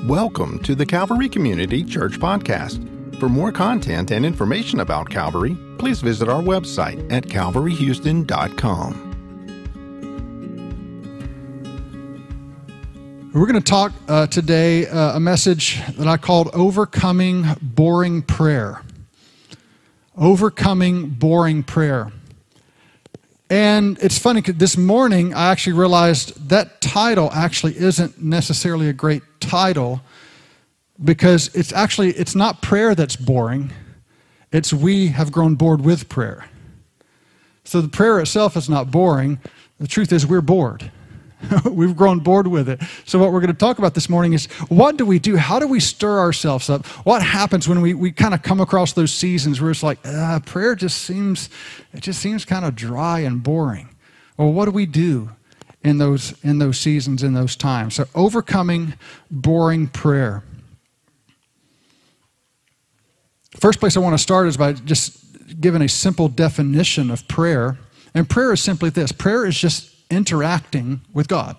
Welcome to the Calvary Community Church Podcast. For more content and information about Calvary, please visit our website at calvaryhouston.com. We're going to talk today a message that I called Overcoming Boring Prayer. Overcoming Boring Prayer. And it's funny, because this morning I actually realized that title actually isn't necessarily a great title, because it's not prayer that's boring. It's we have grown bored with prayer. So the prayer itself is not boring. The truth is we're bored. We've grown bored with it. So what we're going to talk about this morning is, what do we do? How do we stir ourselves up? What happens when we kind of come across those seasons where it's like, prayer just seems kind of dry and boring. Well, what do we do in those seasons, in those times? So overcoming boring prayer. First place I want to start is by just giving a simple definition of prayer. And prayer is simply this. Prayer is just interacting with God.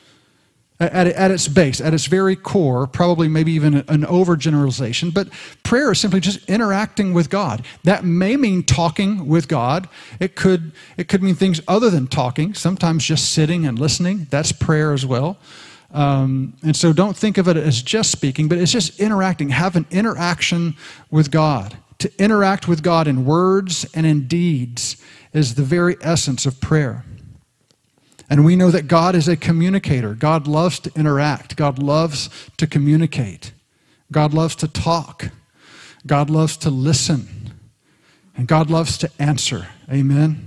At its base, at its very core, probably maybe even an overgeneralization, but prayer is simply just interacting with God. That may mean talking with God. It could mean things other than talking, sometimes just sitting and listening. That's prayer as well. And so don't think of it as just speaking, but it's just interacting. Have an interaction with God. To interact with God in words and in deeds is the very essence of prayer. And we know that God is a communicator. God loves to interact. God loves to communicate. God loves to talk. God loves to listen. And God loves to answer. Amen?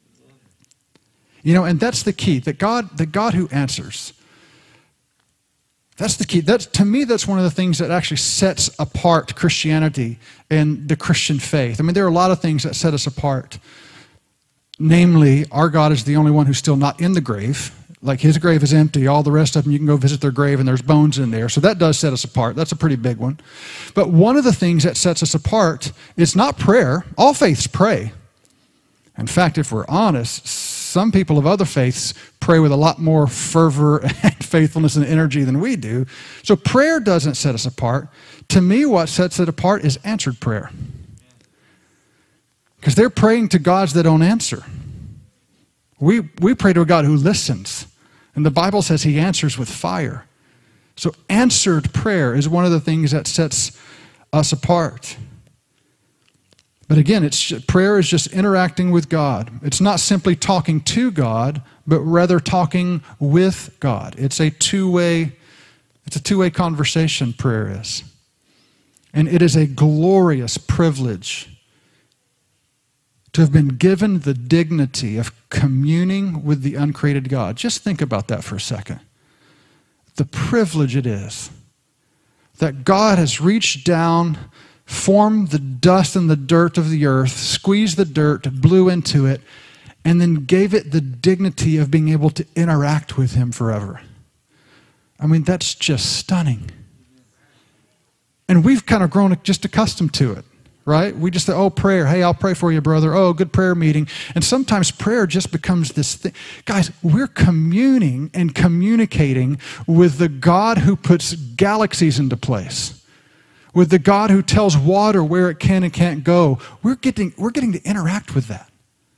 You know, and that's the key, that God who answers. That's the key. To me, that's one of the things that actually sets apart Christianity and the Christian faith. I mean, there are a lot of things that set us apart. Namely, our God is the only one who's still not in the grave. Like, his grave is empty. All the rest of them, you can go visit their grave and there's bones in there. So that does set us apart. That's a pretty big one. But one of the things that sets us apart is not prayer. All faiths pray. In fact, if we're honest, some people of other faiths pray with a lot more fervor and faithfulness and energy than we do. So prayer doesn't set us apart. To me, what sets it apart is answered prayer. Because they're praying to gods that don't answer. We pray to a God who listens. And the Bible says he answers with fire. So answered prayer is one of the things that sets us apart. But again, prayer is just interacting with God. It's not simply talking to God, but rather talking with God. It's a two-way conversation, prayer is. And it is a glorious privilege to have been given the dignity of communing with the uncreated God. Just think about that for a second. The privilege it is that God has reached down, formed the dust and the dirt of the earth, squeezed the dirt, blew into it, and then gave it the dignity of being able to interact with him forever. I mean, that's just stunning. And we've kind of grown just accustomed to it. Right? We just say, oh, prayer. Hey, I'll pray for you, brother. Oh, good prayer meeting. And sometimes prayer just becomes this thing. Guys, we're communing and communicating with the God who puts galaxies into place, with the God who tells water where it can and can't go. We're getting to interact with that.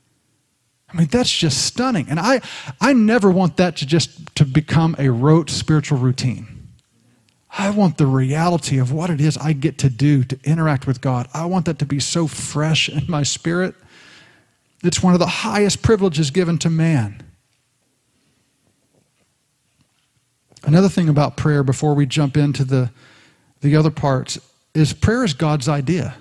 I mean, that's just stunning. And I never want that to become a rote spiritual routine. I want the reality of what it is I get to do to interact with God. I want that to be so fresh in my spirit. It's one of the highest privileges given to man. Another thing about prayer before we jump into the other parts is prayer is God's idea.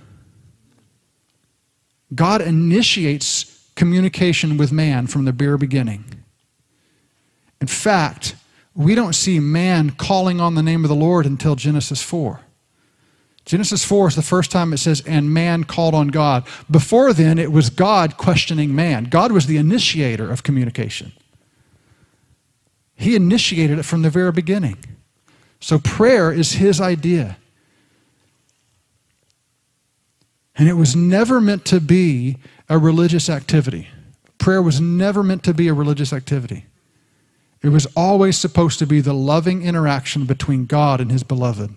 God initiates communication with man from the very beginning. In fact, we don't see man calling on the name of the Lord until Genesis 4. Genesis 4 is the first time it says, and man called on God. Before then, it was God questioning man. God was the initiator of communication. He initiated it from the very beginning. So prayer is his idea. And it was never meant to be a religious activity. Prayer was never meant to be a religious activity. It was always supposed to be the loving interaction between God and his beloved,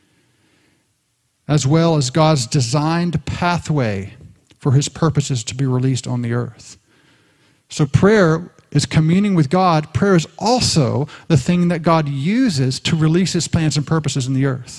as well as God's designed pathway for his purposes to be released on the earth. So prayer is communing with God. Prayer is also the thing that God uses to release his plans and purposes in the earth.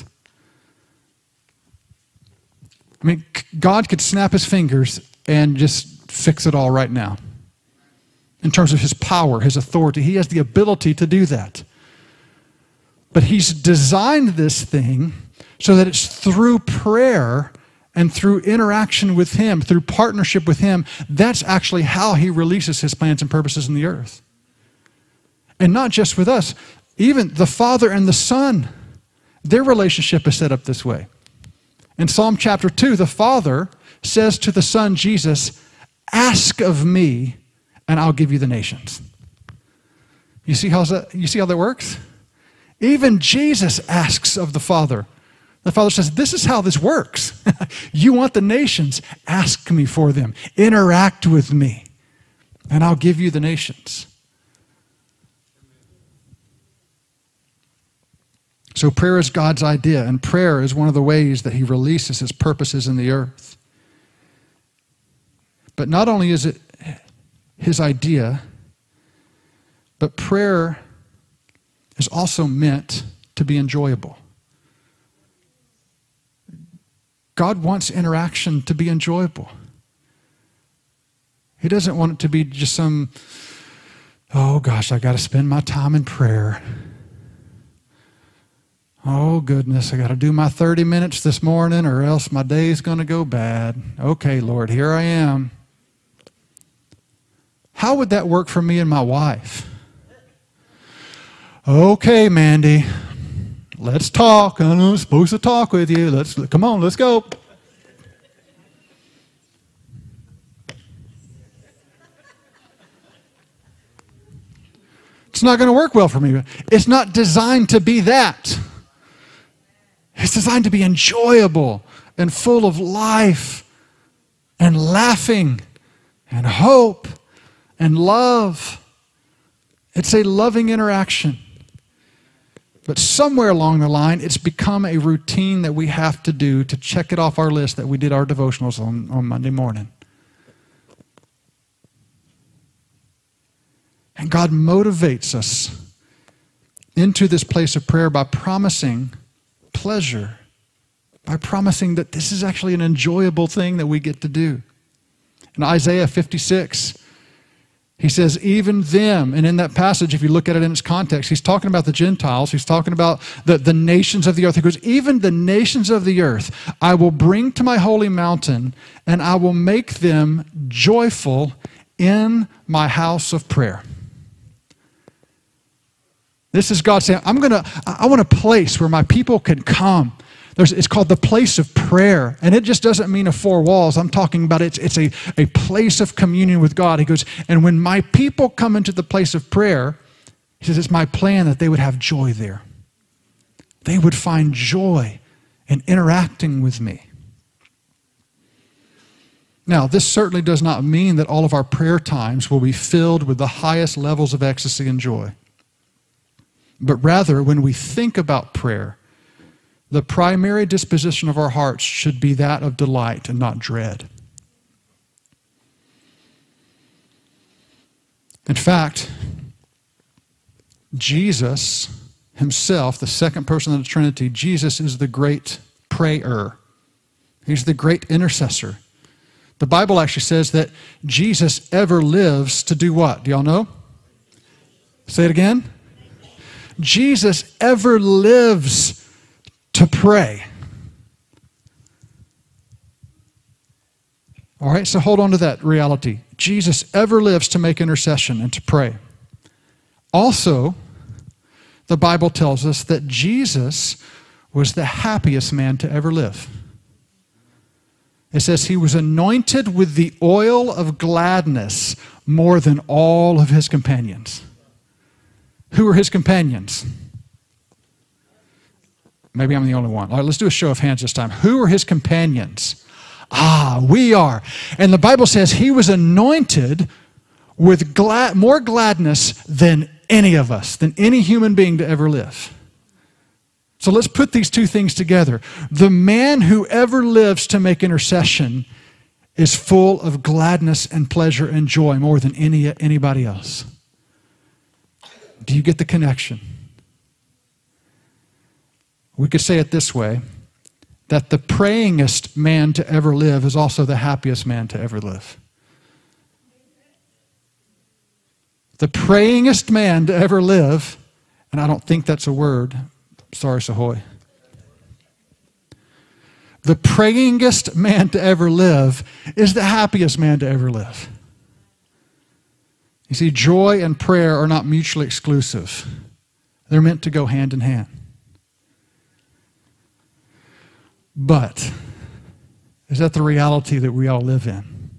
I mean, God could snap his fingers and just fix it all right now. In terms of his power, his authority, he has the ability to do that. But he's designed this thing so that it's through prayer and through interaction with him, through partnership with him, that's actually how he releases his plans and purposes in the earth. And not just with us, even the Father and the Son, their relationship is set up this way. In Psalm chapter 2, the Father says to the Son, Jesus, ask of me, and I'll give you the nations. You see how that works? Even Jesus asks of the Father. The Father says, this is how this works. You want the nations? Ask me for them. Interact with me, and I'll give you the nations. So prayer is God's idea, and prayer is one of the ways that he releases his purposes in the earth. But not only is it his idea, but prayer is also meant to be enjoyable. God wants interaction to be enjoyable. He doesn't want it to be just some, oh gosh, I got to spend my time in prayer. Oh goodness, I got to do my 30 minutes this morning or else my day's going to go bad. Okay, Lord, here I am. How would that work for me and my wife? Okay, Mandy, let's talk. I'm supposed to talk with you. Come on, let's go. It's not going to work well for me. It's not designed to be that. It's designed to be enjoyable and full of life and laughing and hope and love. It's a loving interaction. But somewhere along the line, it's become a routine that we have to do to check it off our list that we did our devotionals on Monday morning. And God motivates us into this place of prayer by promising pleasure, by promising that this is actually an enjoyable thing that we get to do. In Isaiah 56, he says, even them, and in that passage, if you look at it in its context, he's talking about the Gentiles, he's talking about the nations of the earth. He goes, even the nations of the earth, I will bring to my holy mountain, and I will make them joyful in my house of prayer. This is God saying, I want a place where my people can come. It's called the place of prayer. And it just doesn't mean 4 walls. I'm talking about it's a place of communion with God. He goes, and when my people come into the place of prayer, he says, it's my plan that they would have joy there. They would find joy in interacting with me. Now, this certainly does not mean that all of our prayer times will be filled with the highest levels of ecstasy and joy. But rather, when we think about prayer, the primary disposition of our hearts should be that of delight and not dread. In fact, Jesus himself, the second person of the Trinity, Jesus is the great prayer. He's the great intercessor. The Bible actually says that Jesus ever lives to do what? Do y'all know? Say it again. Jesus ever lives to pray. All right, so hold on to that reality. Jesus ever lives to make intercession and to pray. Also, the Bible tells us that Jesus was the happiest man to ever live. It says he was anointed with the oil of gladness more than all of his companions. Who were his companions? Maybe I'm the only one. All right, let's do a show of hands this time. Who are his companions? We are. And the Bible says he was anointed with more gladness than any of us, than any human being to ever live. So let's put these two things together. The man who ever lives to make intercession is full of gladness and pleasure and joy more than anybody else. Do you get the connection? We could say it this way, that the prayingest man to ever live is also the happiest man to ever live. The prayingest man to ever live, and I don't think that's a word. Sorry, Sahoy. The prayingest man to ever live is the happiest man to ever live. You see, joy and prayer are not mutually exclusive. They're meant to go hand in hand. But is that the reality that we all live in?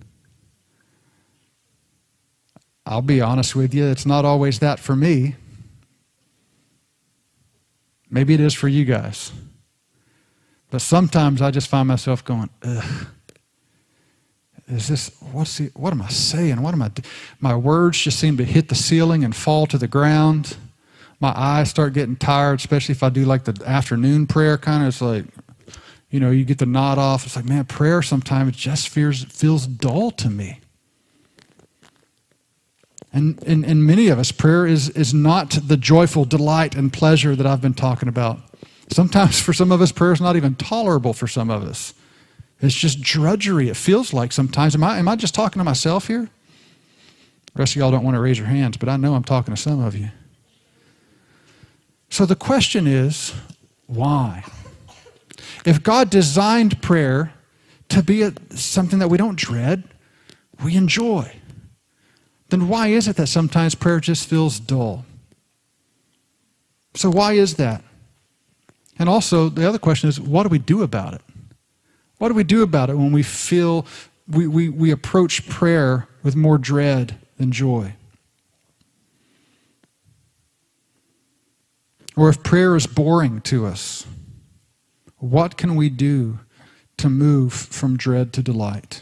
I'll be honest with you, it's not always that for me. Maybe it is for you guys. But sometimes I just find myself going, ugh. What am I saying? What am I doing? My words just seem to hit the ceiling and fall to the ground. My eyes start getting tired, especially if I do like the afternoon prayer kind of. It's like, you get the nod off. It's like, man, prayer sometimes just feels dull to me. And many of us, prayer is not the joyful delight and pleasure that I've been talking about. Sometimes for some of us, prayer is not even tolerable for some of us. It's just drudgery, it feels like sometimes. Am I just talking to myself here? The rest of y'all don't want to raise your hands, but I know I'm talking to some of you. So the question is, why? If God designed prayer to be something that we don't dread, we enjoy, then why is it that sometimes prayer just feels dull? So why is that? And also, the other question is, what do we do about it? What do we do about it when we feel we approach prayer with more dread than joy? Or if prayer is boring to us, what can we do to move from dread to delight?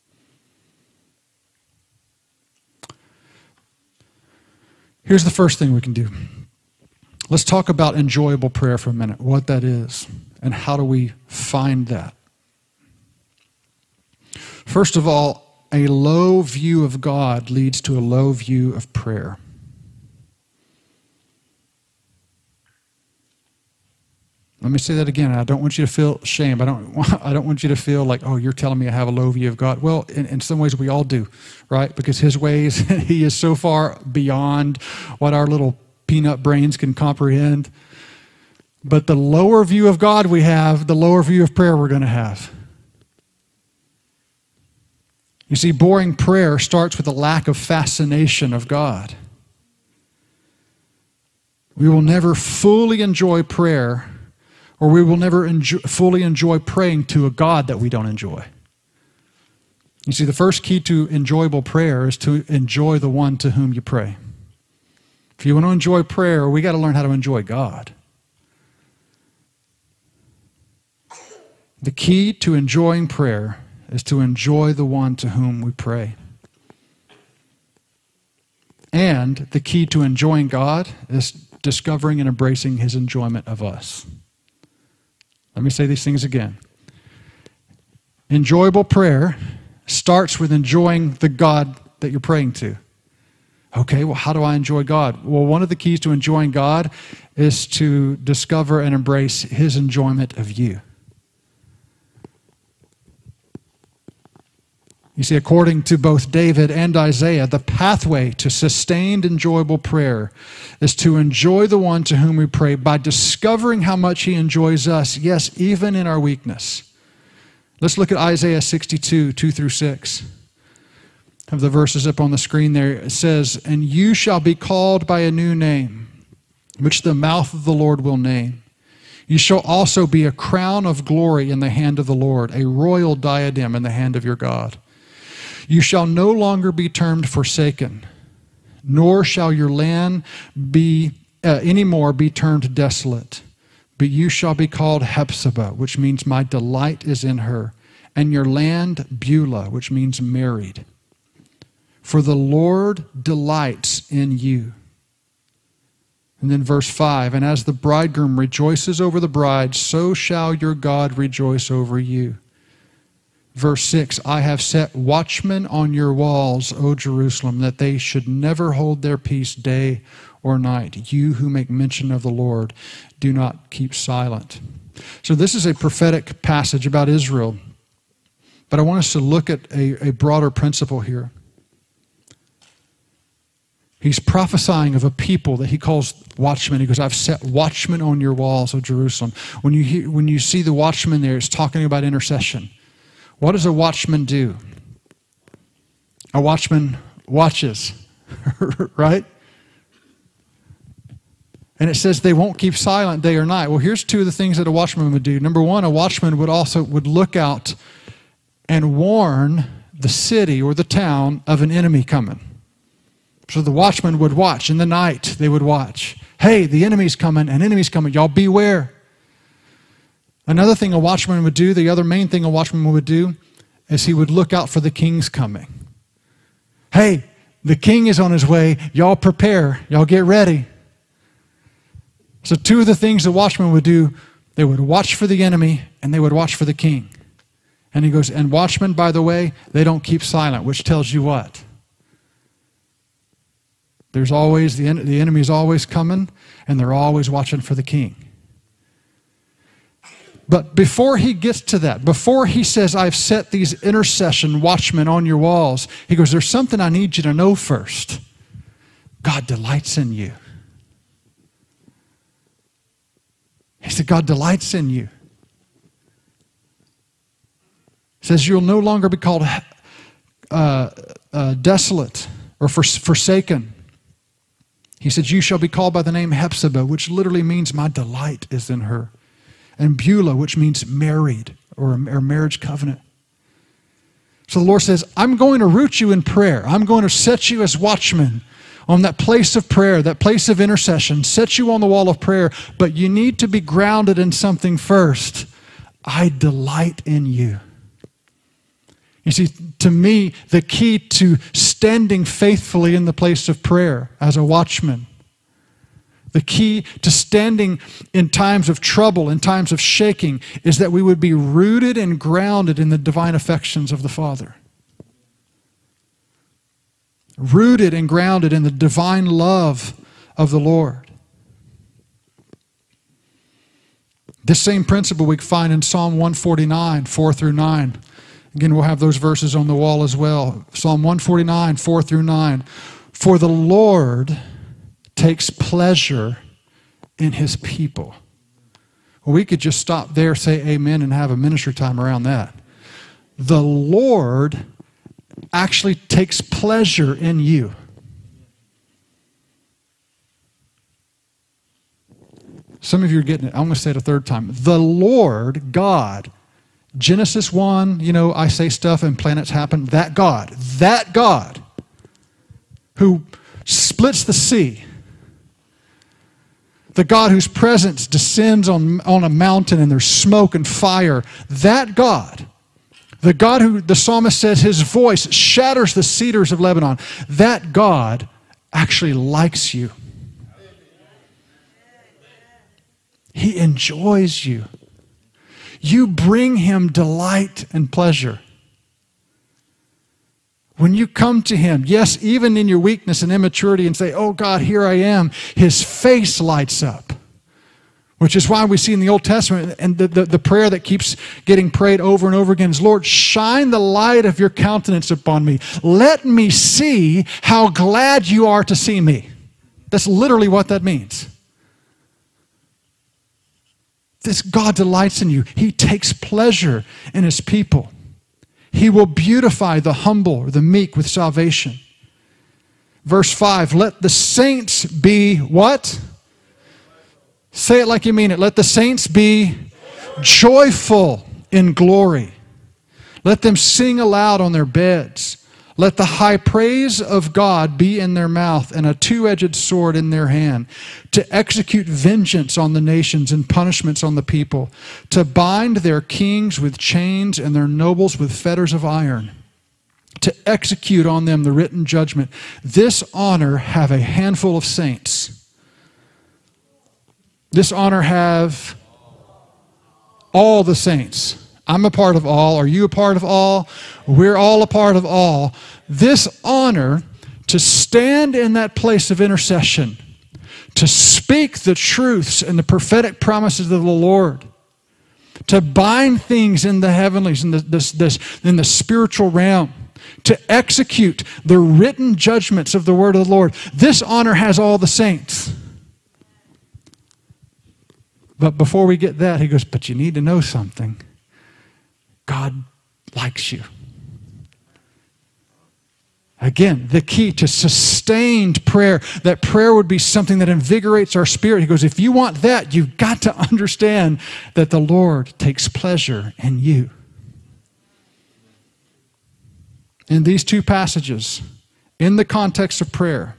Here's the first thing we can do. Let's talk about enjoyable prayer for a minute, what that is, and how do we find that. First of all, a low view of God leads to a low view of prayer. Let me say that again. I don't want you to feel shame. I don't want you to feel like, oh, you're telling me I have a low view of God. Well, in some ways we all do, right? Because His ways, He is so far beyond what our little peanut brains can comprehend. But the lower view of God we have, the lower view of prayer we're going to have. You see, boring prayer starts with a lack of fascination of God. We will never fully enjoy prayer, or we will never fully enjoy praying to a God that we don't enjoy. You see, the first key to enjoyable prayer is to enjoy the one to whom you pray. If you want to enjoy prayer, we got to learn how to enjoy God. The key to enjoying prayer is to enjoy the one to whom we pray. And the key to enjoying God is discovering and embracing His enjoyment of us. Let me say these things again. Enjoyable prayer starts with enjoying the God that you're praying to. Okay, well, how do I enjoy God? Well, one of the keys to enjoying God is to discover and embrace His enjoyment of you. You see, according to both David and Isaiah, the pathway to sustained, enjoyable prayer is to enjoy the one to whom we pray by discovering how much He enjoys us, yes, even in our weakness. Let's look at Isaiah 62, 2 through 6. I have the verses up on the screen there. It says, "And you shall be called by a new name, which the mouth of the Lord will name. You shall also be a crown of glory in the hand of the Lord, a royal diadem in the hand of your God. You shall no longer be termed forsaken, nor shall your land be anymore be termed desolate. But you shall be called Hephzibah, which means my delight is in her, and your land Beulah, which means married. For the Lord delights in you. And then verse 5, and as the bridegroom rejoices over the bride, so shall your God rejoice over you. Verse 6, I have set watchmen on your walls, O Jerusalem, that they should never hold their peace day or night. You who make mention of the Lord, do not keep silent. So this is a prophetic passage about Israel. But I want us to look at a broader principle here. He's prophesying of a people that he calls watchmen. He goes, I've set watchmen on your walls, O Jerusalem. When you see the watchman there, it's talking about intercession. What does a watchman do? A watchman watches, right? And it says they won't keep silent day or night. Well, here's two of the things that a watchman would do. Number one, a watchman would look out and warn the city or the town of an enemy coming. So the watchman would watch. In the night, they would watch. Hey, the enemy's coming, an enemy's coming. Y'all beware. Another thing a watchman would do, the other main thing a watchman would do, is he would look out for the king's coming. Hey, the king is on his way. Y'all prepare. Y'all get ready. So two of the things the watchman would do, they would watch for the enemy and they would watch for the king. And he goes, and watchmen, by the way, they don't keep silent, which tells you what? There's always, the enemy is always coming, and they're always watching for the king. But before he gets to that, before he says, I've set these intercession watchmen on your walls, he goes, there's something I need you to know first. God delights in you. He said, God delights in you. He says, you'll no longer be called desolate or forsaken. He said, you shall be called by the name Hephzibah, which literally means my delight is in her. And Beulah, which means married or marriage covenant. So the Lord says, I'm going to root you in prayer. I'm going to set you as watchmen on that place of prayer, that place of intercession, set you on the wall of prayer. But you need to be grounded in something first. I delight in you. You see, to me, the key to standing faithfully in the place of prayer as a watchman, the key to standing in times of trouble, in times of shaking, is that we would be rooted and grounded in the divine affections of the Father. Rooted and grounded in the divine love of the Lord. This same principle we find in Psalm 149, 4 through 9. Again, we'll have those verses on the wall as well. Psalm 149, 4 through 9. For the Lord takes pleasure in his people. Well, we could just stop there, say amen, and have a ministry time around that. The Lord actually takes pleasure in you. Some of you are getting it. I'm going to say it a third time. The Lord, God, Genesis 1, I say stuff and planets happen. That God who splits the sea, the God whose presence descends on a mountain and there's smoke and fire, that God, the God who the psalmist says his voice shatters the cedars of Lebanon, that God actually likes you. He enjoys you. You bring him delight and pleasure. When you come to him, yes, even in your weakness and immaturity, and say, oh God, here I am, his face lights up. Which is why we see in the Old Testament, and the prayer that keeps getting prayed over and over again is, Lord, shine the light of your countenance upon me. Let me see how glad you are to see me. That's literally what that means. This God delights in you. He takes pleasure in his people. He will beautify the humble or the meek with salvation. Verse 5, let the saints be what? Say it like you mean it. Let the saints be joyful in glory. Let them sing aloud on their beds. Let the high praise of God be in their mouth and a two-edged sword in their hand, to execute vengeance on the nations and punishments on the people, to bind their kings with chains and their nobles with fetters of iron, to execute on them the written judgment. This honor have a handful of saints. This honor have all the saints. I'm a part of all. Are you a part of all? We're all a part of all. This honor to stand in that place of intercession, to speak the truths and the prophetic promises of the Lord, to bind things in the heavenlies, in the spiritual realm, to execute the written judgments of the word of the Lord. This honor has all the saints. But before we get that, he goes, but you need to know something. God likes you. Again, the key to sustained prayer, that prayer would be something that invigorates our spirit. He goes, if you want that, you've got to understand that the Lord takes pleasure in you. In these two passages, in the context of prayer,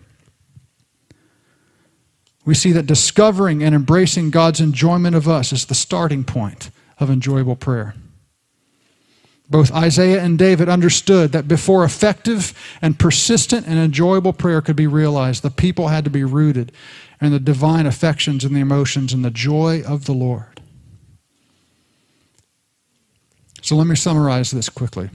we see that discovering and embracing God's enjoyment of us is the starting point of enjoyable prayer. Both Isaiah and David understood that before effective and persistent and enjoyable prayer could be realized, the people had to be rooted in the divine affections and the emotions and the joy of the Lord. So let me summarize this quickly.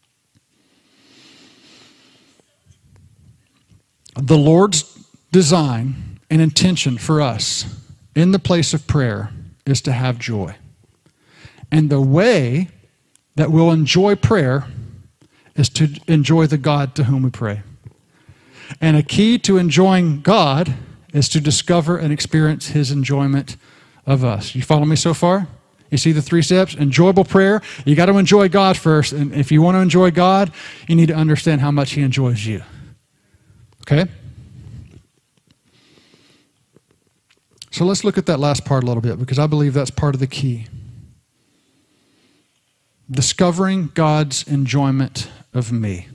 The Lord's design and intention for us in the place of prayer is to have joy. And the way that we'll enjoy prayer is to enjoy the God to whom we pray. And a key to enjoying God is to discover and experience his enjoyment of us. You follow me so far? You see the 3 steps? Enjoyable prayer. You got to enjoy God first. And if you want to enjoy God, you need to understand how much he enjoys you. Okay? So let's look at that last part a little bit, because I believe that's part of the key. Discovering God's enjoyment of me.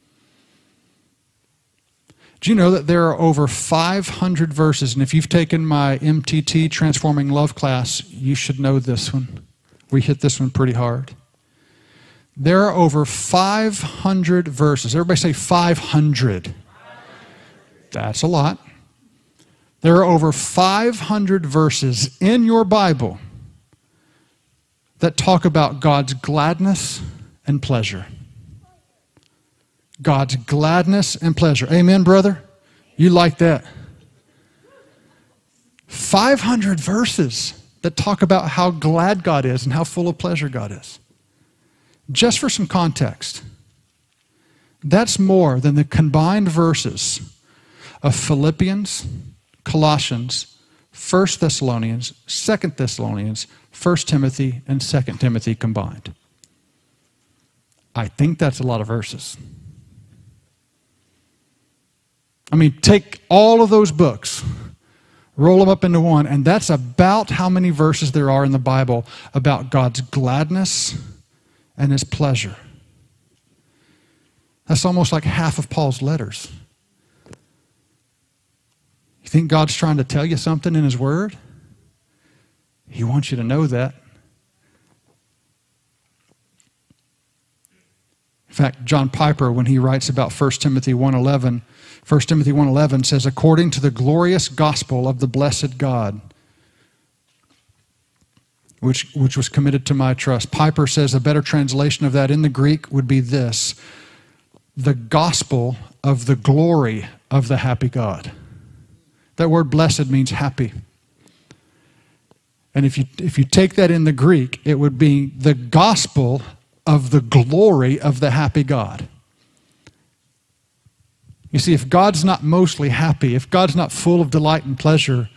Do you know that there are over 500 verses? And if you've taken my MTT, Transforming Love class, you should know this one. We hit this one pretty hard. There are over 500 verses. Everybody say 500. That's a lot. There are over 500 verses in your Bible that talk about God's gladness and pleasure. God's gladness and pleasure. Amen, brother? You like that? 500 verses that talk about how glad God is and how full of pleasure God is. Just for some context, that's more than the combined verses of Philippians, Colossians, 1 Thessalonians, 2 Thessalonians, 1 Timothy, and 2 Timothy combined. I think that's a lot of verses. I mean, take all of those books, roll them up into one, and that's about how many verses there are in the Bible about God's gladness and his pleasure. That's almost like half of Paul's letters. You think God's trying to tell you something in his word? He wants you to know that. In fact, John Piper, when he writes about 1 Timothy 1:11, 1 Timothy 1:11 says, according to the glorious gospel of the blessed God, which was committed to my trust. Piper says a better translation of that in the Greek would be this: the gospel of the glory of the happy God. That word blessed means happy. And if you take that in the Greek, it would be the gospel of the glory of the happy God. You see, if God's not mostly happy, if God's not full of delight and pleasure,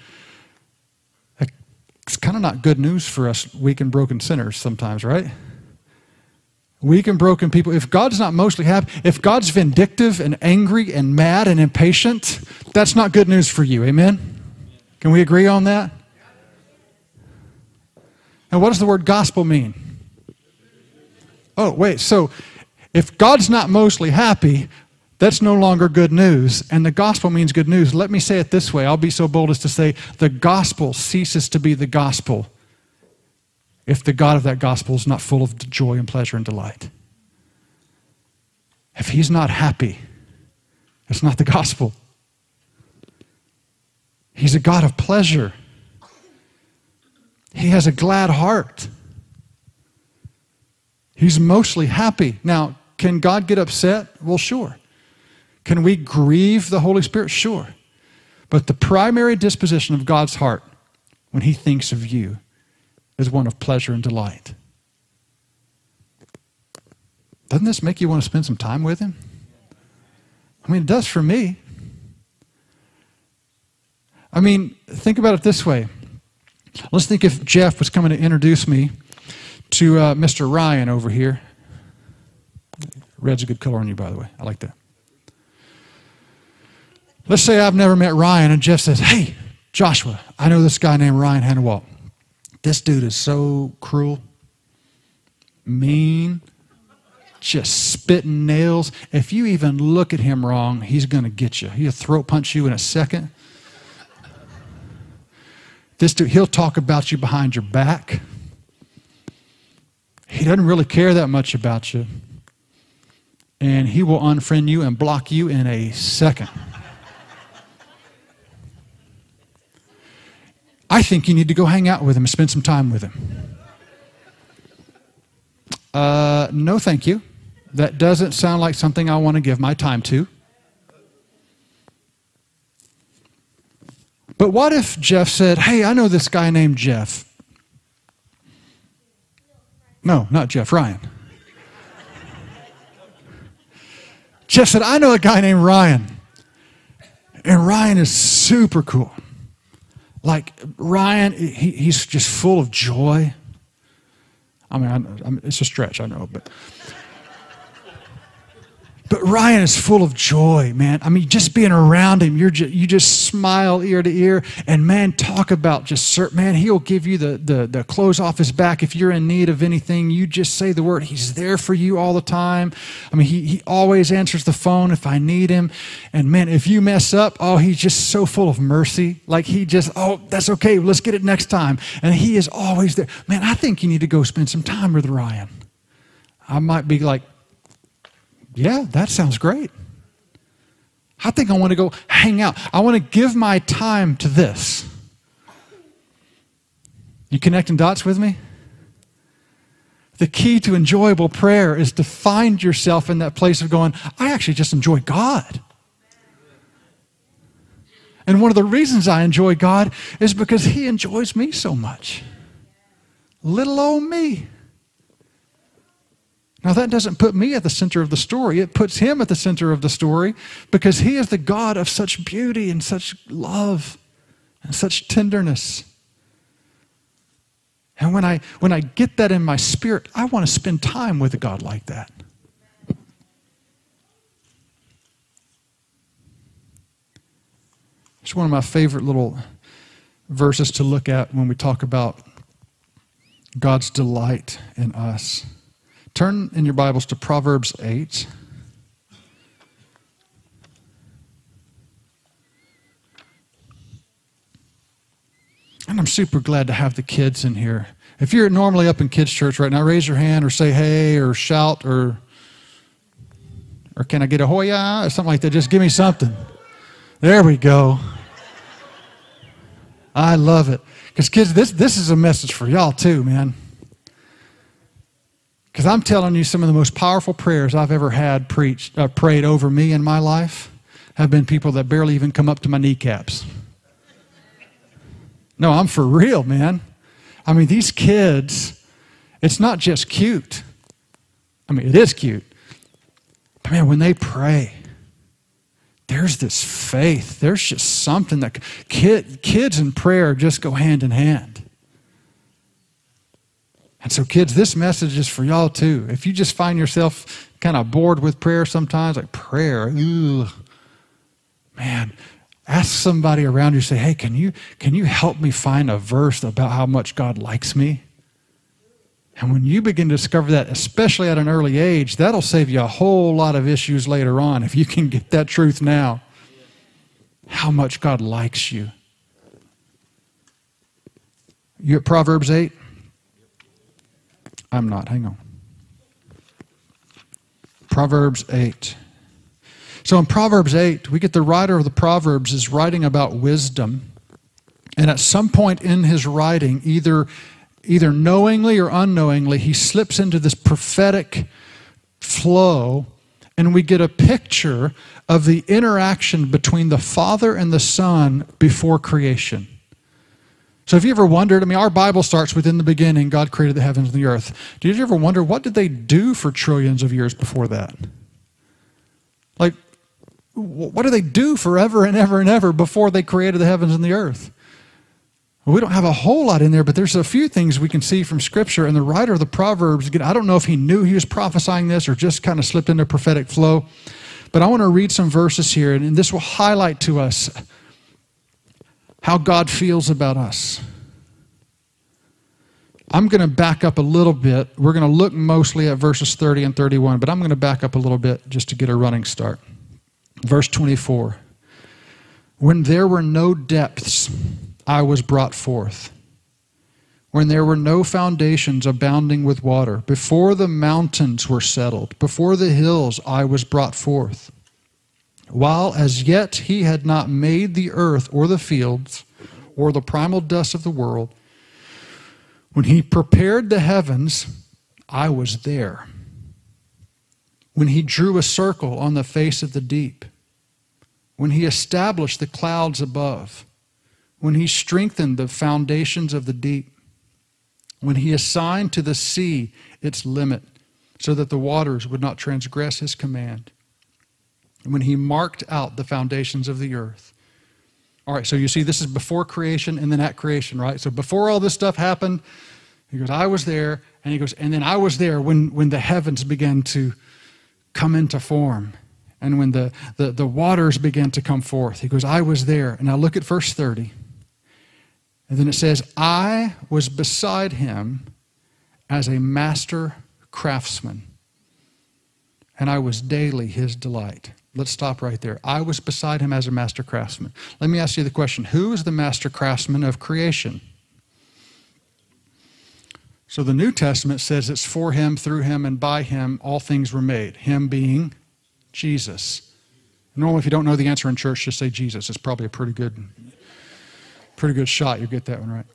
it's kind of not good news for us weak and broken sinners sometimes, right? Weak and broken people. If God's not mostly happy, if God's vindictive and angry and mad and impatient, that's not good news for you. Amen? Can we agree on that? And what does the word gospel mean? Oh, wait. So if God's not mostly happy, that's no longer good news. And the gospel means good news. Let me say it this way. I'll be so bold as to say the gospel ceases to be the gospel if the God of that gospel is not full of joy and pleasure and delight. If he's not happy, it's not the gospel. He's a God of pleasure. He has a glad heart. He's mostly happy. Now, can God get upset? Well, sure. Can we grieve the Holy Spirit? Sure. But the primary disposition of God's heart when he thinks of you is one of pleasure and delight. Doesn't this make you want to spend some time with him? I mean, it does for me. I mean, think about it this way. Let's think if Jeff was coming to introduce me to Mr. Ryan over here. Red's a good color on you, by the way. I like that. Let's say I've never met Ryan, and Jeff says, hey, Joshua, I know this guy named Ryan Hannawalt. This dude is so cruel, mean, just spitting nails. If you even look at him wrong, he's going to get you. He'll throat punch you in a second. This dude, he'll talk about you behind your back. He doesn't really care that much about you. And he will unfriend you and block you in a second. I think you need to go hang out with him and spend some time with him. No, thank you. That doesn't sound like something I want to give my time to. But what if Jeff said, hey, I know this guy named Jeff. No, not Jeff, Ryan. Jeff said, I know a guy named Ryan. And Ryan is super cool. Like, Ryan, he's just full of joy. I mean, it's a stretch, I know, but Ryan is full of joy, man. I mean, just being around him, you just smile ear to ear. And man, talk about man, he'll give you the clothes off his back. If you're in need of anything, you just say the word. He's there for you all the time. I mean, he always answers the phone if I need him. And man, if you mess up, he's just so full of mercy. Like that's okay. Let's get it next time. And he is always there. Man, I think you need to go spend some time with Ryan. I might be like, yeah, that sounds great. I think I want to go hang out. I want to give my time to this. You connecting dots with me? The key to enjoyable prayer is to find yourself in that place of going, I actually just enjoy God. And one of the reasons I enjoy God is because he enjoys me so much. Little old me. Now, that doesn't put me at the center of the story. It puts him at the center of the story because he is the God of such beauty and such love and such tenderness. And when I get that in my spirit, I want to spend time with a God like that. It's one of my favorite little verses to look at when we talk about God's delight in us. Turn in your Bibles to Proverbs 8. And I'm super glad to have the kids in here. If you're normally up in kids' church right now, raise your hand or say hey or shout or can I get a hoya or something like that. Just give me something. There we go. I love it. Because kids, this is a message for y'all too, man. Because I'm telling you, some of the most powerful prayers I've ever had prayed over me in my life have been people that barely even come up to my kneecaps. No, I'm for real, man. I mean, these kids, it's not just cute. I mean, it is cute. But man, when they pray, there's this faith. There's just something that kids and prayer just go hand in hand. And so kids, this message is for y'all too. If you just find yourself kind of bored with prayer sometimes, like prayer, ugh, man, ask somebody around you, say, hey, can you help me find a verse about how much God likes me? And when you begin to discover that, especially at an early age, that'll save you a whole lot of issues later on if you can get that truth now. How much God likes you. You at Proverbs 8? I'm not. Hang on. Proverbs 8. So in Proverbs 8, we get the writer of the Proverbs is writing about wisdom. And at some point in his writing, either knowingly or unknowingly, he slips into this prophetic flow, and we get a picture of the interaction between the Father and the Son before creation. So have you ever wondered, our Bible starts with, in the beginning, God created the heavens and the earth. Did you ever wonder, what did they do for trillions of years before that? Like, what do they do forever and ever and ever before they created the heavens and the earth? Well, we don't have a whole lot in there, but there's a few things we can see from Scripture. And the writer of the Proverbs, again, I don't know if he knew he was prophesying this or just kind of slipped into a prophetic flow, but I want to read some verses here, and this will highlight to us how God feels about us. I'm going to back up a little bit. We're going to look mostly at verses 30 and 31, but I'm going to back up a little bit just to get a running start. Verse 24. When there were no depths, I was brought forth. When there were no foundations abounding with water, before the mountains were settled, before the hills I was brought forth. While as yet he had not made the earth or the fields or the primal dust of the world, when he prepared the heavens, I was there. When he drew a circle on the face of the deep, when he established the clouds above, when he strengthened the foundations of the deep, when he assigned to the sea its limit so that the waters would not transgress his command, when he marked out the foundations of the earth. All right, so you see this is before creation and then at creation, right? So before all this stuff happened, he goes, I was there, and he goes, and then I was there when the heavens began to come into form and when the waters began to come forth. He goes, I was there. And now look at verse 30. And then it says, I was beside him as a master craftsman, and I was daily his delight. Let's stop right there. I was beside him as a master craftsman. Let me ask you the question, who is the master craftsman of creation? So the New Testament says it's for him, through him, and by him all things were made. Him being Jesus. Normally if you don't know the answer in church, just say Jesus. It's probably a pretty good shot. You'll get that one right.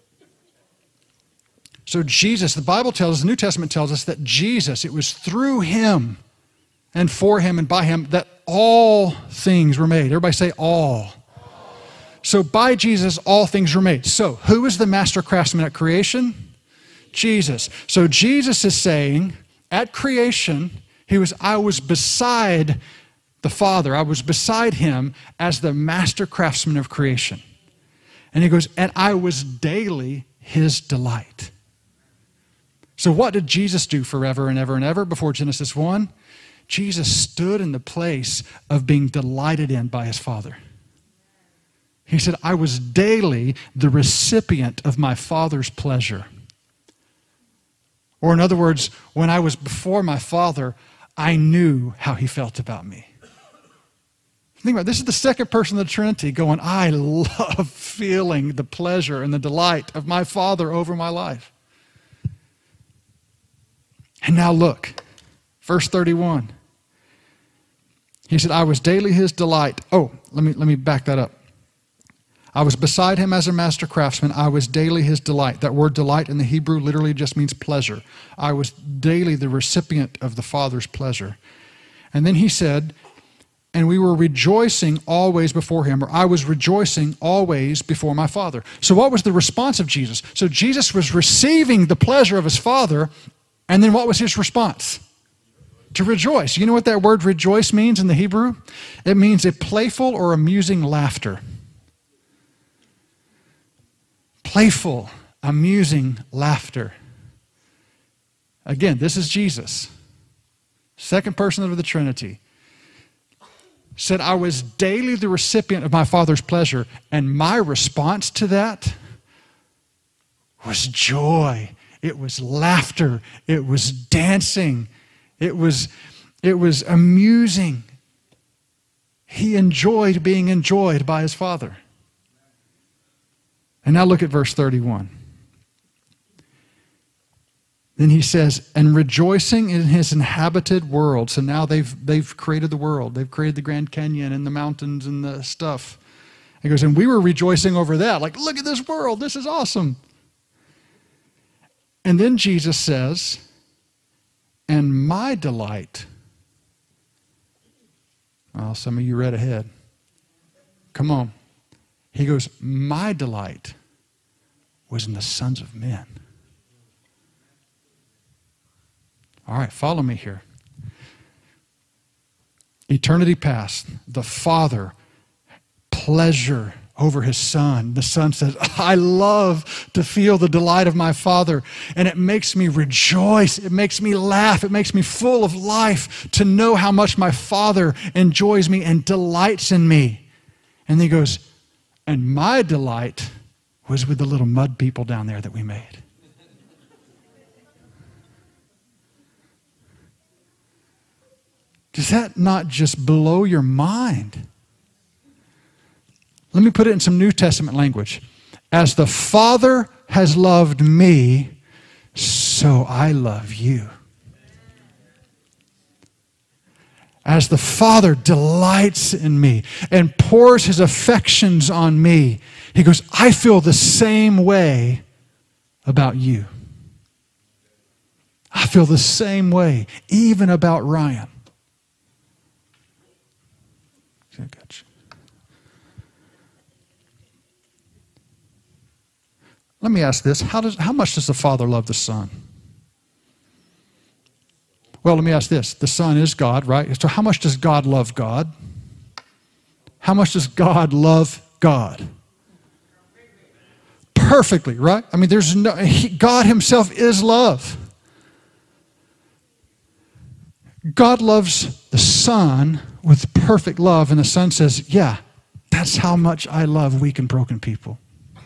So Jesus, the Bible tells us, the New Testament tells us that Jesus, it was through him and for him and by him that all things were made. Everybody say all. So by Jesus, all things were made. So who is the master craftsman at creation? Jesus. So Jesus is saying, at creation, I was beside the Father. I was beside him as the master craftsman of creation. And he goes, and I was daily his delight. So what did Jesus do forever and ever and ever before Genesis 1? Jesus stood in the place of being delighted in by his Father. He said, I was daily the recipient of my Father's pleasure. Or in other words, when I was before my Father, I knew how he felt about me. Think about it. This is the second person of the Trinity going, I love feeling the pleasure and the delight of my Father over my life. And now look, verse 31. He said, I was daily his delight. Oh, let me back that up. I was beside him as a master craftsman. I was daily his delight. That word delight in the Hebrew literally just means pleasure. I was daily the recipient of the Father's pleasure. And then he said, and we were rejoicing always before him, or I was rejoicing always before my Father. So what was the response of Jesus? So Jesus was receiving the pleasure of his Father, and then what was his response? To rejoice. You know what that word rejoice means in the Hebrew? It means a playful or amusing laughter. Playful, amusing laughter. Again, this is Jesus, second person of the Trinity. Said, I was daily the recipient of my Father's pleasure, and my response to that was joy. It was laughter. It was dancing. It was amusing. He enjoyed being enjoyed by his Father. And now look at verse 31. Then he says, and rejoicing in his inhabited world. So now they've created the world. They've created the Grand Canyon and the mountains and the stuff. He goes, and we were rejoicing over that. Like, look at this world. This is awesome. And then Jesus says, and my delight. Well, some of you read ahead. Come on. He goes, my delight was in the sons of men. All right, follow me here. Eternity past, the Father, pleasure over his Son. The Son says, I love to feel the delight of my Father, and it makes me rejoice. It makes me laugh. It makes me full of life to know how much my Father enjoys me and delights in me. And he goes, and my delight was with the little mud people down there that we made. Does that not just blow your mind? Let me put it in some New Testament language. As the Father has loved me, so I love you. As the Father delights in me and pours his affections on me, he goes, I feel the same way about you. I feel the same way, even about Ryan. I got you. Let me ask this. How much does the Father love the Son? Well, let me ask this. The Son is God, right? So how much does God love God? How much does God love God? Perfectly, right? I mean, God himself is love. God loves the Son with perfect love, and the Son says, yeah, that's how much I love weak and broken people.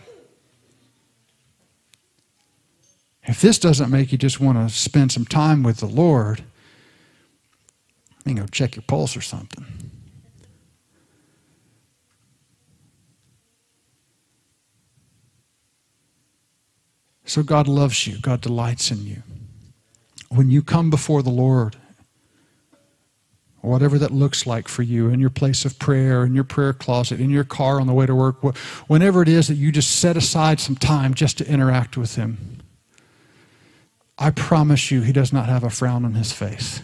If this doesn't make you just want to spend some time with the Lord, you can go check your pulse or something. So God loves you. God delights in you. When you come before the Lord, whatever that looks like for you, in your place of prayer, in your prayer closet, in your car on the way to work, whenever it is that you just set aside some time just to interact with him, I promise you he does not have a frown on his face.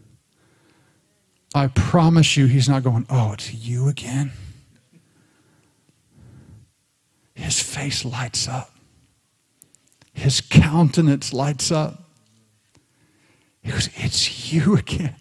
I promise you he's not going, oh, it's you again. His face lights up. His countenance lights up. He goes, it's you again.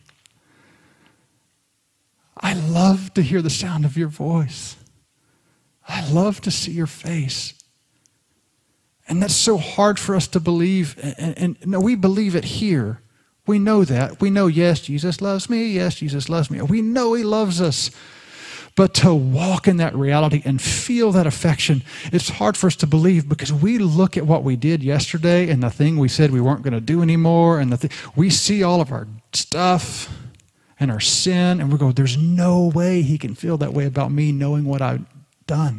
I love to hear the sound of your voice. I love to see your face. And that's so hard for us to believe. And no, we believe it here. We know that. We know, yes, Jesus loves me. Yes, Jesus loves me. We know he loves us. But to walk in that reality and feel that affection, it's hard for us to believe because we look at what we did yesterday and the thing we said we weren't going to do anymore. And we see all of our stuff and our sin, and we go, there's no way he can feel that way about me knowing what I've done.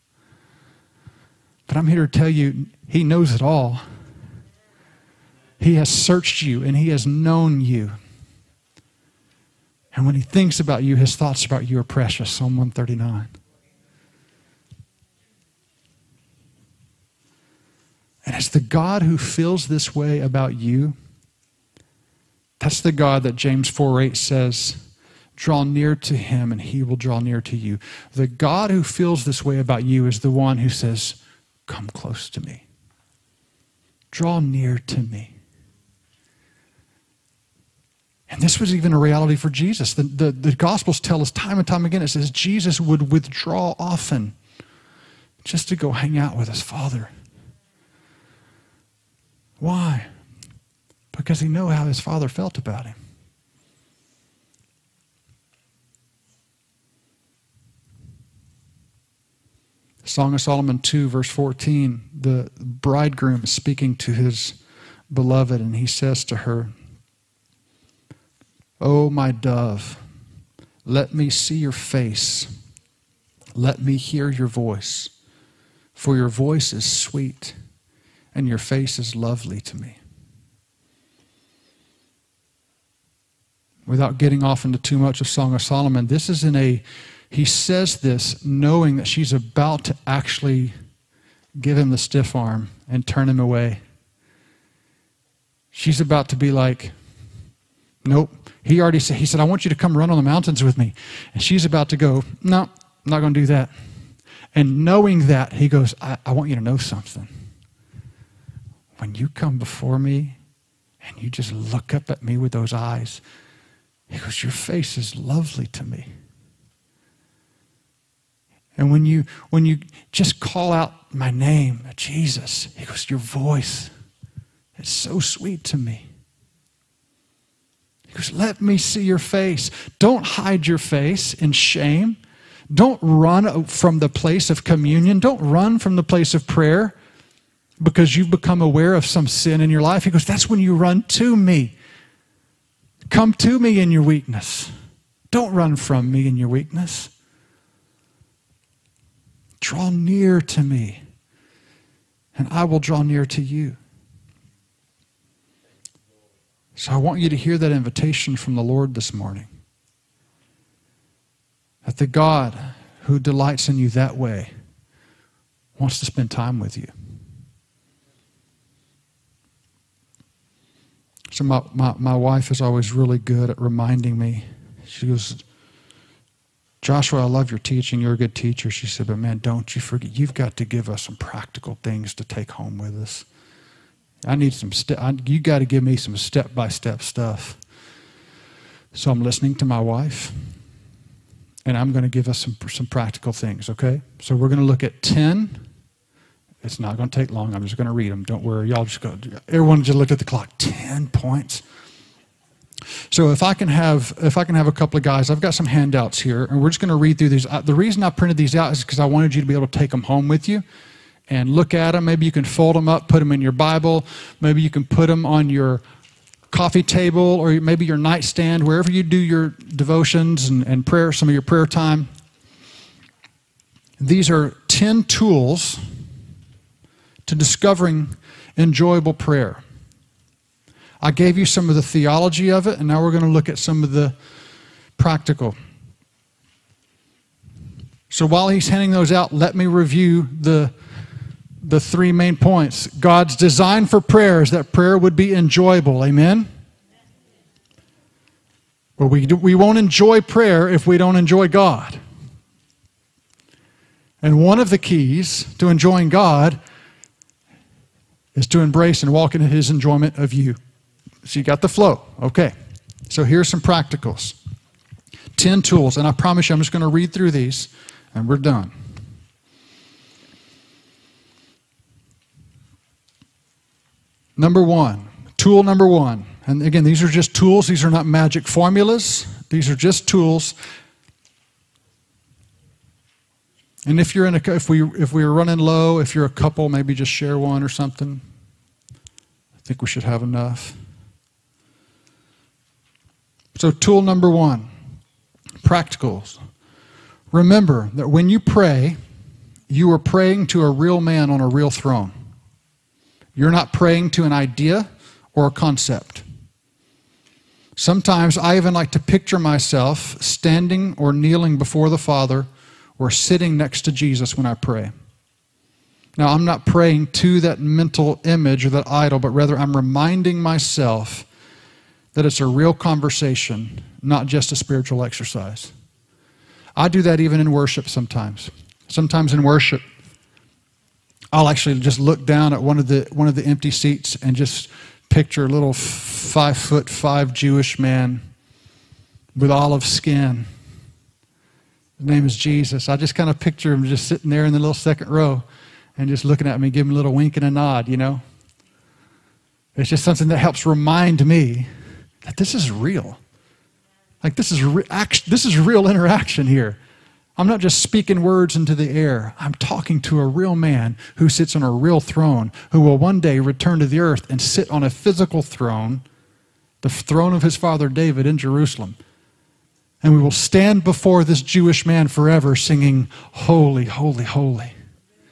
But I'm here to tell you, he knows it all. He has searched you and he has known you. And when he thinks about you, his thoughts about you are precious. Psalm 139. And it's the God who feels this way about you. That's the God that James 4:8 says, draw near to him and he will draw near to you. The God who feels this way about you is the one who says, come close to me. Draw near to me. And this was even a reality for Jesus. The Gospels tell us time and time again, it says Jesus would withdraw often just to go hang out with his Father. Why? Because he knew how his Father felt about him. Song of Solomon 2, verse 14, the bridegroom is speaking to his beloved, and he says to her, "O my dove, let me see your face. Let me hear your voice. For your voice is sweet, and your face is lovely to me." without getting off into too much of Song of Solomon, this is he says this knowing that she's about to actually give him the stiff arm and turn him away. She's about to be like, nope. He already said, he said, I want you to come run on the mountains with me. And she's about to go, no, I'm not going to do that. And knowing that, he goes, I want you to know something. When you come before me and you just look up at me with those eyes, he goes, your face is lovely to me. And when you just call out my name, Jesus, he goes, your voice is so sweet to me. He goes, let me see your face. Don't hide your face in shame. Don't run from the place of communion. Don't run from the place of prayer because you've become aware of some sin in your life. He goes, that's when you run to me. Come to me in your weakness. Don't run from me in your weakness. Draw near to me, and I will draw near to you. So I want you to hear that invitation from the Lord this morning. That the God who delights in you that way wants to spend time with you. So my wife is always really good at reminding me. She goes, Joshua, I love your teaching. You're a good teacher. She said, but man, don't you forget, you've got to give us some practical things to take home with us. I need you got to give me some step-by-step stuff. So I'm listening to my wife, and I'm going to give us some practical things, okay? So we're going to look at 10. It's not going to take long. I'm just going to read them. Don't worry. Y'all just go. Everyone just looked at the clock. 10 points. So if I can have a couple of guys, I've got some handouts here, and we're just going to read through these. The reason I printed these out is because I wanted you to be able to take them home with you and look at them. Maybe you can fold them up, put them in your Bible. Maybe you can put them on your coffee table or maybe your nightstand, wherever you do your devotions and prayer, some of your prayer time. These are 10 tools to discovering enjoyable prayer. I gave you some of the theology of it, and now we're going to look at some of the practical. So while he's handing those out, let me review the 3 main points. God's design for prayer is that prayer would be enjoyable. Amen? Well, we won't enjoy prayer if we don't enjoy God. And one of the keys to enjoying God is to embrace and walk into his enjoyment of you. So you got the flow. Okay. So here's some practicals. 10 tools. And I promise you, I'm just going to read through these and we're done. Tool number one. And again, these are just tools. These are not magic formulas. These are just tools. And if we are running low, if you're a couple, maybe just share one or something. I think we should have enough. So tool number 1, practicals. Remember that when you pray, you are praying to a real man on a real throne. You're not praying to an idea or a concept. Sometimes I even like to picture myself standing or kneeling before the Father or sitting next to Jesus when I pray. Now, I'm not praying to that mental image or that idol, but rather I'm reminding myself that it's a real conversation, not just a spiritual exercise. I do that even in worship sometimes. Sometimes in worship, I'll actually just look down at one of the empty seats and just picture a little 5'5" Jewish man with olive skin. His name is Jesus. I just kind of picture him just sitting there in the little second row and just looking at me, giving a little wink and a nod, you know. It's just something that helps remind me that this is real. Like this is real interaction here. I'm not just speaking words into the air. I'm talking to a real man who sits on a real throne, who will one day return to the earth and sit on a physical throne, the throne of his father David in Jerusalem. And we will stand before this Jewish man forever singing, "Holy, holy, holy."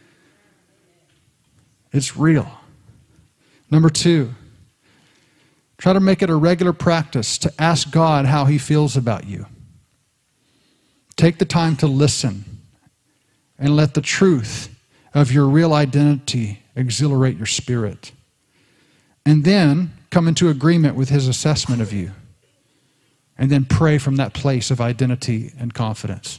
It's real. Number 2, Try to make it a regular practice to ask God how he feels about you. Take the time to listen and let the truth of your real identity exhilarate your spirit. And then come into agreement with his assessment of you. And then pray from that place of identity and confidence.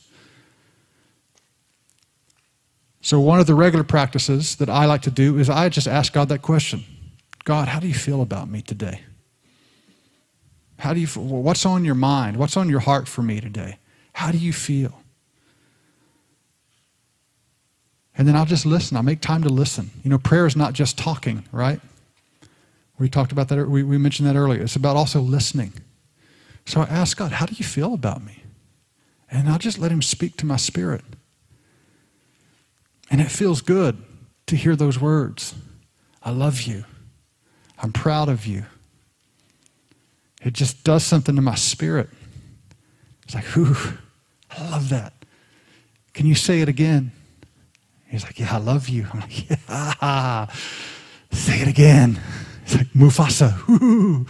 So one of the regular practices that I like to do is I just ask God that question. God, how do you feel about me today? How do you feel? What's on your mind? What's on your heart for me today? How do you feel? And then I'll just listen. I'll make time to listen. You know, prayer is not just talking, right? We talked about that. We mentioned that earlier. It's about also listening. So I ask God, how do you feel about me? And I'll just let him speak to my spirit. And it feels good to hear those words. I love you. I'm proud of you. It just does something to my spirit. It's like, whew, I love that. Can you say it again? He's like, yeah, I love you. I'm like, yeah, say it again. It's like Mufasa. Woo.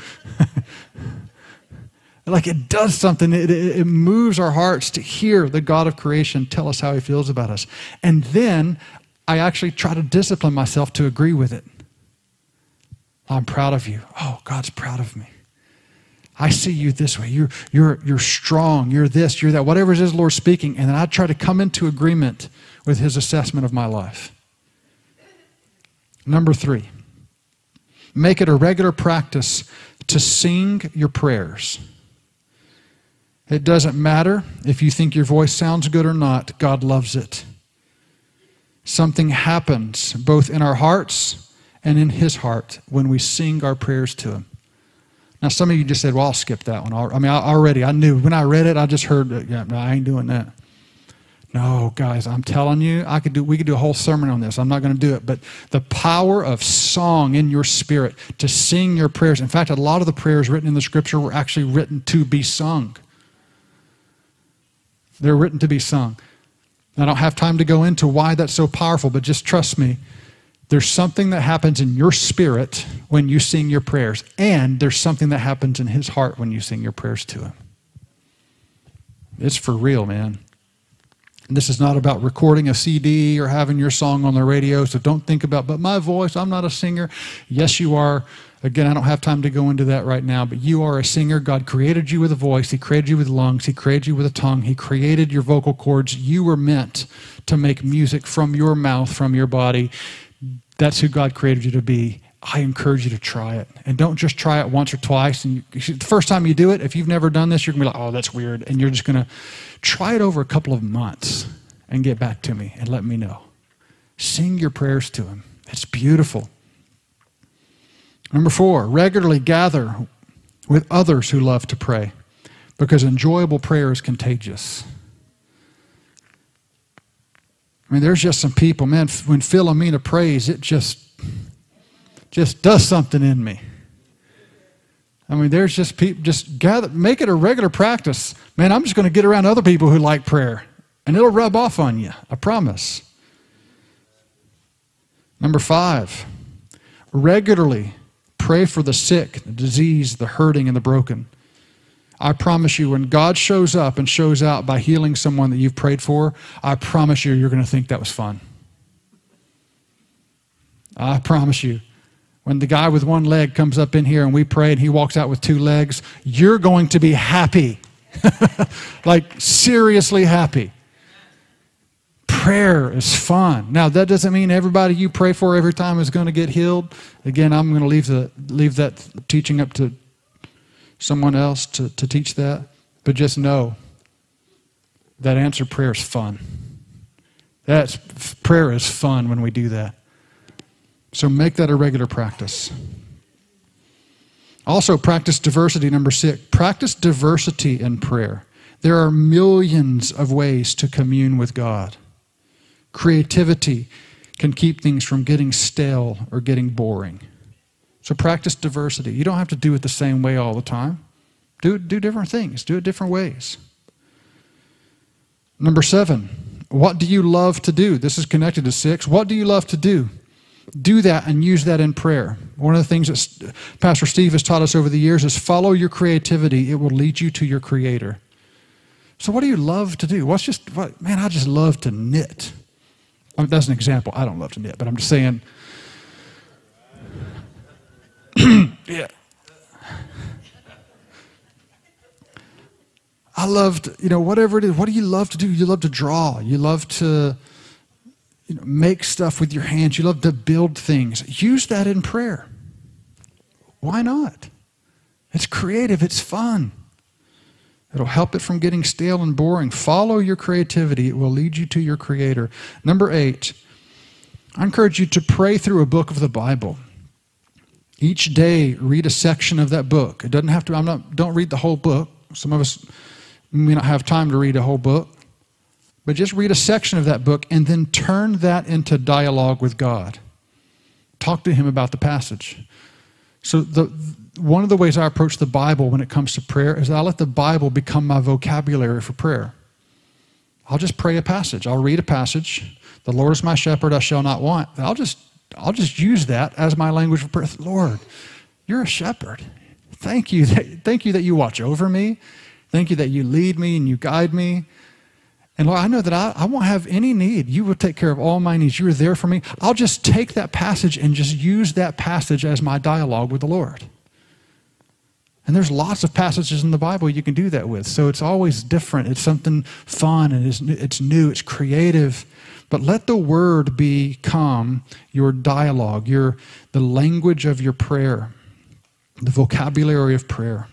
Like it does something. It moves our hearts to hear the God of creation tell us how he feels about us. And then I actually try to discipline myself to agree with it. I'm proud of you. Oh, God's proud of me. I see you this way. You're strong. You're this, you're that. Whatever it is the Lord's speaking. And then I try to come into agreement with his assessment of my life. Number 3, make it a regular practice to sing your prayers. It doesn't matter if you think your voice sounds good or not. God loves it. Something happens both in our hearts and in his heart when we sing our prayers to him. Now, some of you just said, well, I'll skip that one. I knew. When I read it, I just heard, yeah, no, I ain't doing that. No, guys, I'm telling you, we could do a whole sermon on this. I'm not going to do it. But the power of song in your spirit to sing your prayers. In fact, a lot of the prayers written in the scripture were actually written to be sung. They're written to be sung. I don't have time to go into why that's so powerful, but just trust me. There's something that happens in your spirit when you sing your prayers, and there's something that happens in his heart when you sing your prayers to him. It's for real, man. And this is not about recording a CD or having your song on the radio, so don't think about, but my voice, I'm not a singer. Yes, you are. Again, I don't have time to go into that right now, but you are a singer. God created you with a voice. He created you with lungs. He created you with a tongue. He created your vocal cords. You were meant to make music from your mouth, from your body. That's who God created you to be. I encourage you to try it. And don't just try it once or twice. And the first time you do it, if you've never done this, you're going to be like, oh, that's weird. And you're just going to try it over a couple of months and get back to me and let me know. Sing your prayers to him. It's beautiful. Number 4, regularly gather with others who love to pray, because enjoyable prayer is contagious. I mean, there's just some people, man, when Philomena prays, it just does something in me. I mean, there's just people, just gather, make it a regular practice. Man, I'm just going to get around other people who like prayer, and it'll rub off on you, I promise. Number 5, regularly pray for the sick, the diseased, the hurting, and the broken. I promise you, when God shows up and shows out by healing someone that you've prayed for, I promise you, you're going to think that was fun. I promise you. When the guy with one leg comes up in here and we pray and he walks out with 2 legs, you're going to be happy. Like, seriously happy. Prayer is fun. Now, that doesn't mean everybody you pray for every time is going to get healed. Again, I'm going to leave that teaching up to someone else to teach that. But just know that answered prayer is fun. Prayer is fun when we do that. So make that a regular practice. Also, practice diversity. Number 6, practice diversity in prayer. There are millions of ways to commune with God. Creativity can keep things from getting stale or getting boring. So practice diversity. You don't have to do it the same way all the time. Do different things. Do it different ways. Number 7, what do you love to do? This is connected to 6. What do you love to do? Do that and use that in prayer. One of the things that Pastor Steve has taught us over the years is follow your creativity. It will lead you to your Creator. So what do you love to do? Man, I just love to knit. I mean, that's an example. I don't love to knit, but I'm just saying. Yeah. I loved, whatever it is. What do you love to do? You love to draw. You love to make stuff with your hands. You love to build things. Use that in prayer. Why not? It's creative. It's fun. It'll help it from getting stale and boring. Follow your creativity. It will lead you to your Creator. Number 8, I encourage you to pray through a book of the Bible. Each day, read a section of that book. It doesn't have to, don't read the whole book. Some of us may not have time to read a whole book. But just read a section of that book and then turn that into dialogue with God. Talk to Him about the passage. So one of the ways I approach the Bible when it comes to prayer is I let the Bible become my vocabulary for prayer. I'll just pray a passage. I'll read a passage. The Lord is my shepherd, I shall not want. I'll just use that as my language for prayer. Lord, you're a shepherd. Thank you that you watch over me. Thank you that you lead me and you guide me. And Lord, I know that I won't have any need. You will take care of all my needs. You are there for me. I'll just take that passage and just use that passage as my dialogue with the Lord. And there's lots of passages in the Bible you can do that with. So it's always different. It's something fun and it's new, it's creative. But let the Word become your dialogue, the language of your prayer, the vocabulary of prayer.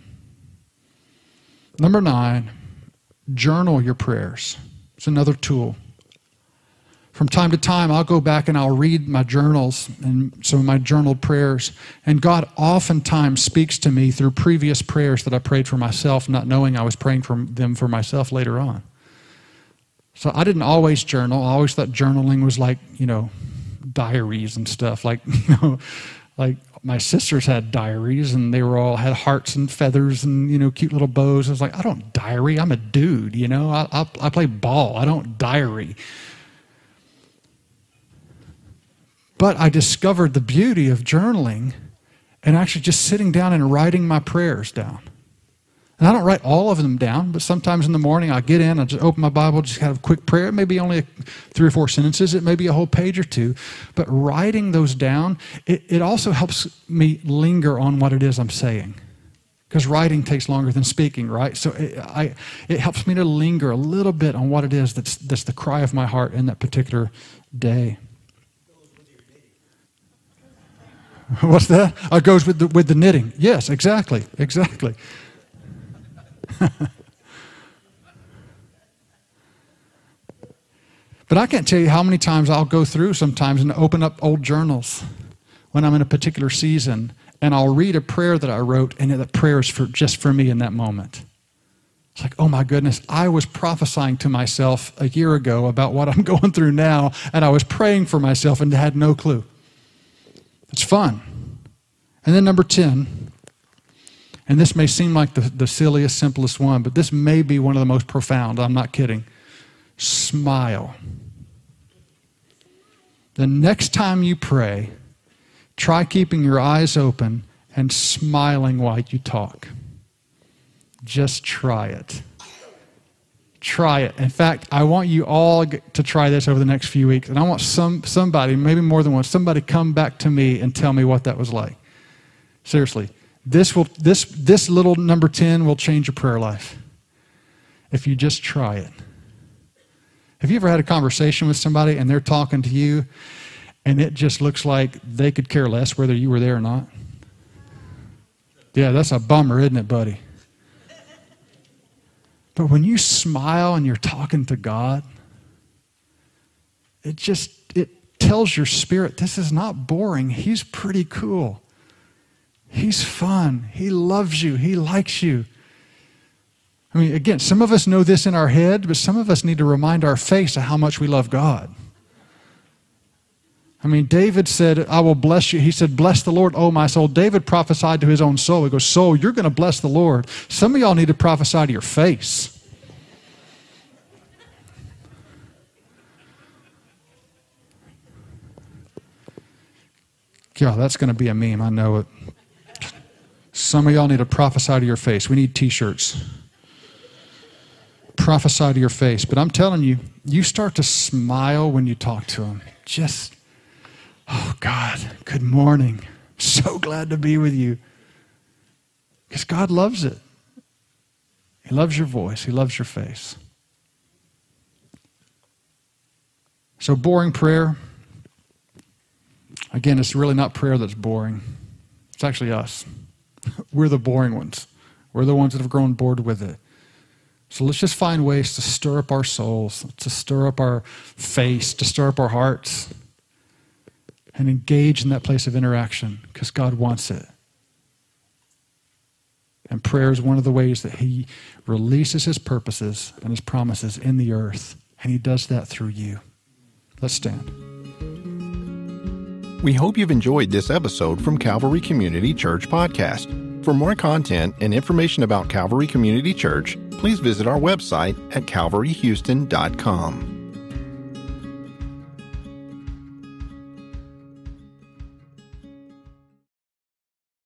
Number 9, journal your prayers. It's another tool. From time to time, I'll go back and I'll read my journals and some of my journaled prayers. And God oftentimes speaks to me through previous prayers that I prayed for myself, not knowing I was praying for them for myself later on. So I didn't always journal. I always thought journaling was like, diaries and stuff. Like my sisters had diaries and they had hearts and feathers and, cute little bows. I was like, I don't diary. I'm a dude, I play ball. I don't diary. But I discovered the beauty of journaling and actually just sitting down and writing my prayers down. And I don't write all of them down, but sometimes in the morning I get in, I just open my Bible, just have a quick prayer. It may be only 3 or 4 sentences. It may be a whole page or 2. But writing those down, it also helps me linger on what it is I'm saying. Because writing takes longer than speaking, right? So it helps me to linger a little bit on what it is that's the cry of my heart in that particular day. What's that? It goes with the knitting. Yes, exactly. But I can't tell you how many times I'll go through sometimes and open up old journals when I'm in a particular season, and I'll read a prayer that I wrote, and that prayer is just for me in that moment. It's like, oh my goodness, I was prophesying to myself a year ago about what I'm going through now, and I was praying for myself and had no clue. It's fun. And then number 10, and this may seem like the silliest, simplest one, but this may be one of the most profound. I'm not kidding. Smile. The next time you pray, try keeping your eyes open and smiling while you talk. Just try it. Try it. In fact, I want you all to try this over the next few weeks. And I want somebody, maybe more than one, somebody come back to me and tell me what that was like. Seriously. This little number 10 will change your prayer life. If you just try it. Have you ever had a conversation with somebody and they're talking to you and it just looks like they could care less whether you were there or not? Yeah, that's a bummer, isn't it, buddy? But when you smile and you're talking to God, it tells your spirit, this is not boring. He's pretty cool. He's fun. He loves you. He likes you. I mean, again, some of us know this in our head, but some of us need to remind our face of how much we love God. I mean, David said, I will bless you. He said, bless the Lord, oh my soul. David prophesied to his own soul. He goes, soul, you're going to bless the Lord. Some of y'all need to prophesy to your face. Yeah, that's going to be a meme. I know it. Some of y'all need to prophesy to your face. We need t-shirts. Prophesy to your face. But I'm telling you, you start to smile when you talk to him. Just, oh God, good morning. So glad to be with you. Because God loves it. He loves your voice. He loves your face. So boring prayer, again, it's really not prayer that's boring. It's actually us. We're the boring ones. We're the ones that have grown bored with it. So let's just find ways to stir up our souls, to stir up our face, to stir up our hearts, and engage in that place of interaction because God wants it. And prayer is one of the ways that he releases his purposes and his promises in the earth. And he does that through you. Let's stand. We hope you've enjoyed this episode from Calvary Community Church Podcast. For more content and information about Calvary Community Church, please visit our website at calvaryhouston.com.